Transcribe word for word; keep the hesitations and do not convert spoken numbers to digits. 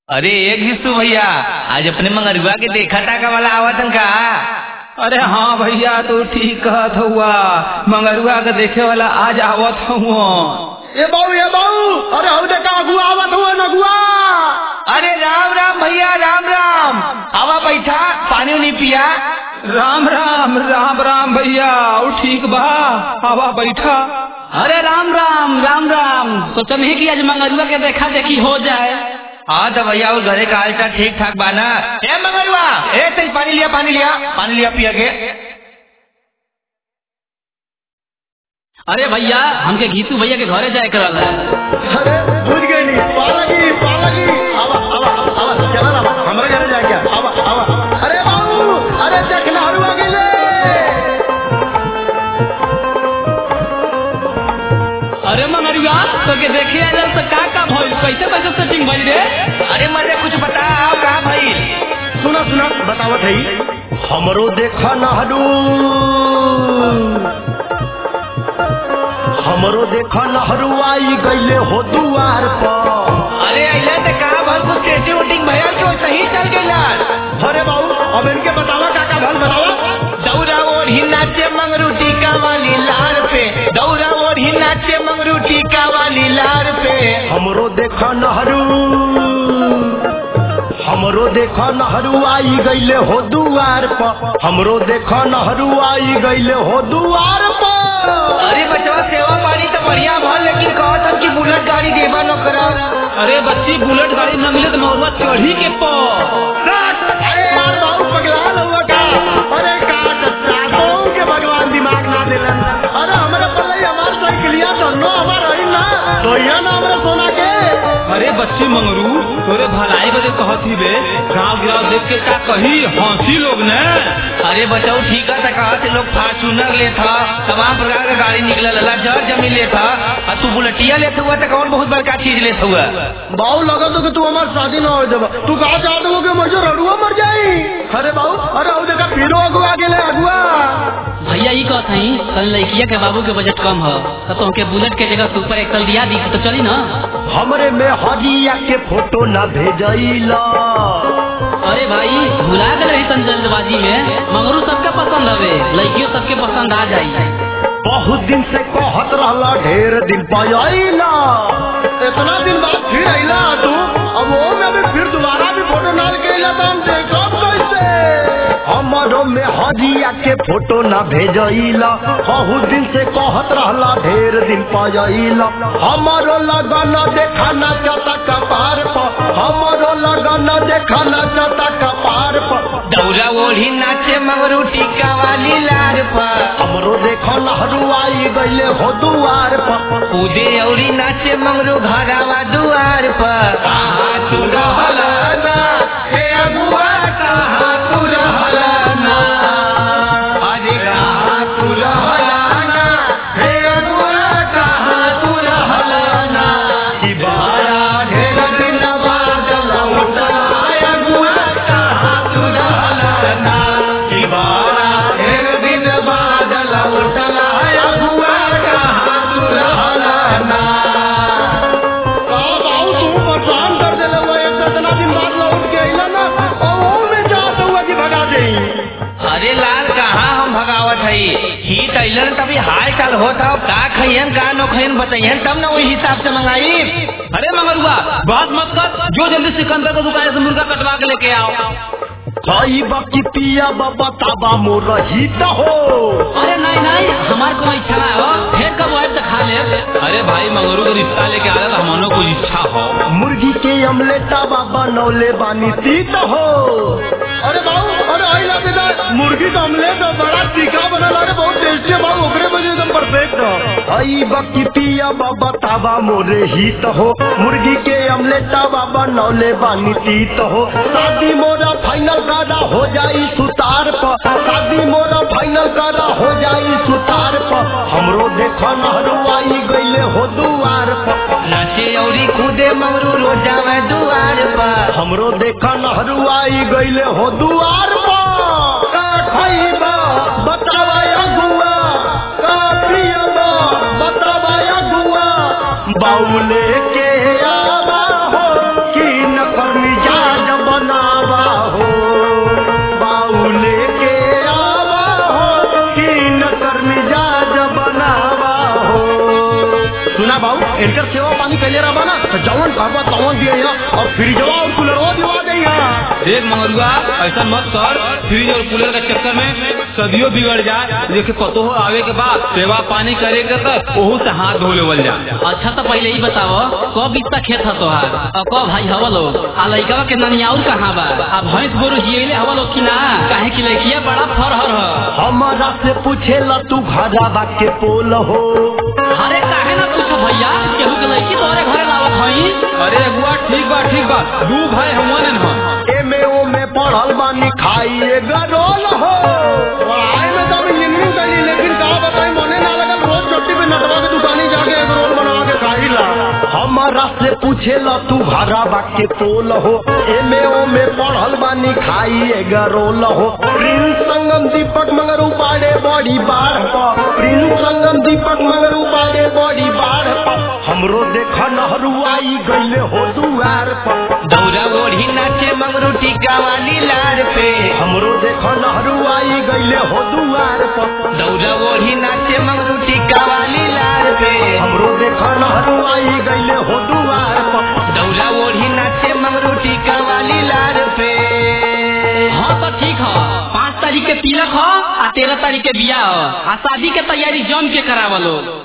अरे एक घिसू भैया आज अपने मंगरुआ के देखा टाका वाला आवत का। अरे हाँ भैया तू ठीक कहत हुआ, मंगरुआ के देखे वाला आज आवत हुआ। ये बाऊ ये बाऊ अरे हम देखा अगुआ आवत हुआ नगुआ। अरे राम राम भैया राम राम, आवा बैठा पानी उनी पिया। राम राम राम राम भैया और ठीक बा, आवा बैठा। अरे राम राम राम राम, सोचम ही कि आज मंगरुआ के देखा देखी हो जाए। हाँ तो भैया और घरे का हालचाल ठीक ठाक बाना। ए मंगरुआ ए तेज पानी लिया पानी लिया पानी लिया पिया के। अरे भैया हमके घीसू भैया के घरे जाए करल है। अरे बुझ गई नहीं पालगी पालगी आवा आवा आवा चला ना हमारे घरे जाए क्या आवा आवा। अरे बाबू अरे देखना हरुआ गेले। अरे मंगरुआ तो के देखे आयल तो का का भइल, कैसे कैसे सेटिंग भइल रे? अरे मजे कुछ बता आओ का भाई। सुना सुना बतावत है हमरो देखा नहरू हमरो देखा नहरू आई गईले हो दुआर पर। अरे अइला तो का भल कुछ सेटिंग वेटिंग भैया क्यों सही चल गइला। अरे बाबू अब इनके बतावा का का भल बतावा। दौरा और ही नाचे मंगरू टीका वाली लार पे, दौरा और ही नाचे मंगरू टीका वाली लार पे। हमरो देखा नहरू हमरो देखा नहरू आई गईले हो दुआर पर। हमरो देखा नहरू आई गईले हो दुआर पर। अरे बचवा सेवा पानी तो बढ़िया भल, लेकिन कहत हम कि बुलेट गाड़ी देबा न करा। अरे बच्ची बुलेट गाड़ी न मिले तो मौवा चढ़ी के पो। अरे यार बाबू पगला हुआ का। अरे का चाहतो के भगवान दिमाग ना दिलन। अरे हमारे पल्ले हमार साइकिलिया तो नो हमार आई ना तो ये ना हमारे सोना के। अरे बच्ची मंगरू तोरे भलाई बदे कहत ही बे, गाँव गिराव देख के का कही हंसी लोग ने। अरे बचाओ ठीक है कहा से लोग फार्चूनर ले था, तमाम प्रकार का गाड़ी निकला लला जर जमी ले था, और तू बुलेटिया लेते हुआ तो कौन बहुत बड़का चीज लेते हुआ। बाबू लगा तो कि तू हमार शादी ना हो जब तू कहा चाहते हो कि मुझे रड़ुआ मर जाई। अरे बाबू अरे अब देखा फिरो अगुआ गेले अगुआ। भैया ये कहत हई कल लड़किया के बाबू के बजट कम है तो तुमके बुलेट के जगह सुपर एक्सल दिया दी तो चली ना। हमरे में हजिया के फोटो ना भेजइला। अरे भाई भुला गए रही तन जल्दबाजी में, मंगरू सबके पसंद हवे, लड़कियों सबके पसंद आ जाई। बहुत दिन से कहत रहला ढेर दिन पाइला, इतना दिन बाद फिर आइला तू। अब वो में भी फिर दोबारा भी फोटो डाल के आइला तो हम देखब कैसे। हमारो में हजिया के फोटो ना भेजइला, बहुत दिन से कहत रहला ढेर दिन पाइला। हमारो लगन देखा ना चता कपार पर, हमारो लगन देखा ना चता कपार पर। दौरा ओढ़ी नाचे मंगरू टीका वाली लार पर। हमरो देखो नहरू आई गईले हो दुआर पर। कूदे औरी नाचे मंगरू घरावा दुआर पर। कहाँ तू रहला ना हे अगुआ, कहाँ तू रहला ना। अरे कहाँ तू रहला ना हे अगुआ, कहाँ तू रहला ना। कि बारा ढेर दिन बाद लौटा अगुआ, कहाँ तू रहला ना। कि बारा ढेर दिन बाद लौटा अगुआ, कहाँ तू रहला ना। बाबू तू परेशान कर देले हुआ एक दर्जना दिन बाद लौट के आइला ना और वो में चाहते हुआ कि भगा देई। अरे लाल कहाँ हम भगावत है ही तैलन तभी हाल चाल होता का खैन का नो खैन बताइए तब ना वही हिसाब से मंगाई। अरे मंगरुआ बात मत कर, जो जल्दी सिकंदर को दुकान से मुर्गा कटवा के लेके आओ। भाई बाकी पिया बाबा ताबा मोर हित हो। अरे नहीं नहीं हमारे को इच्छा ना हो, फिर कब आए तो खा ले। अरे भाई मंगरू का रिश्ता लेके आ रहा था, हमारो को इच्छा हो। मुर्गी के अमलेटा बाबा नौले बानी तीत हो। अरे बाबू अरे आइला बेटा मुर्गी का अमलेट बड़ा तीखा बना ला रे, बहुत टेस्टी है बाबू, ओकरे वजह एकदम परफेक्ट है। आई बाकी पिया बाबा ताबा मोरे हित हो। मुर्गी के अमलेटा बाबा नौले बानी तीत हो। शादी मोरा फाइनल करा हो जाई सुतार पर, शादी मोरा फाइनल करा हो जाई सुतार पर। हमरो देखो नहरू आई गईले हो दुआर पर। नाचे औरी कूदे मंगरू रोजावे दुआर पर। हमरो देखो नहरू आई गईले हो दुआर पर। का खइबा बतावा अगुआ, का पियबा बतावा अगुआ। बाउले के आवा हो कि न करनी इनकर सेवा पानी कैले रहा ना तो जवन कहबा तवन दिए और फ्रिजवा और कूलरवा दिवा दे। देख मंगरुआ ऐसा मत कर, फ्रिज और कूलर के चक्कर में सदियों बिगड़ जाए। देखे पतो हो आवे के बाद सेवा पानी करेगा तो ओहू से हाथ धो लेवल जा। अच्छा तो पहले ही बताओ कब बिस्ता खेत है तोहार और कब भाई हवा लोग आ लइका के ननियाउर कहाँ बा आ भैंस गोरु जियले हवा लोग की ना काहे की लइकिया बड़ा फरहर है। हमारा से पूछे ला तू घरवा के पोल हो। अरे काहे ना पूछो भैया केहू के लइकी तोरे घरे लावत हई। अरे अगुआ ठीक बा ठीक बा दू भाई हमने न एमे ओ में पढ़ल बानी खाइए गरोल हो। पढ़ाई में तो इंजीनियरिंग करी लेकिन का बताई मने ना लगल रोज छुट्टी पे नटवा के दुकानी जाके गरोल बनवा के खाई ला। हमारा से पूछे ला तू घरवा के पोल हो। एमे ओ में पढ़ल बानी खाइए गरोल हो। प्रिंस संगम दीपक मगर उपाड़े बड़ी बाढ़ पर। प्रिंस संगम दीपक मगर उपाड़े बड़ी बाढ़ पर। हमरो देख नहरुआई गईले हो दुआर पर। दौरा ओढ़ी नाचे मंगरू टीका वाली लार पे। हमरो देख नहरुआई गईले हो दुआर पर। दौरा ओढ़ी नाचे मंगरू टीका वाली लार पे। हमरो देख नहरुआई गईले हो दुआर पर। दौरा ओढ़ी नाचे मंगरू टीका वाली लार पे। हाँ तो ठीक है, पाँच तारीख के तिलक हो आ तेरह तारीख के बियाह हो आ शादी के तैयारी जम के करावा लोग।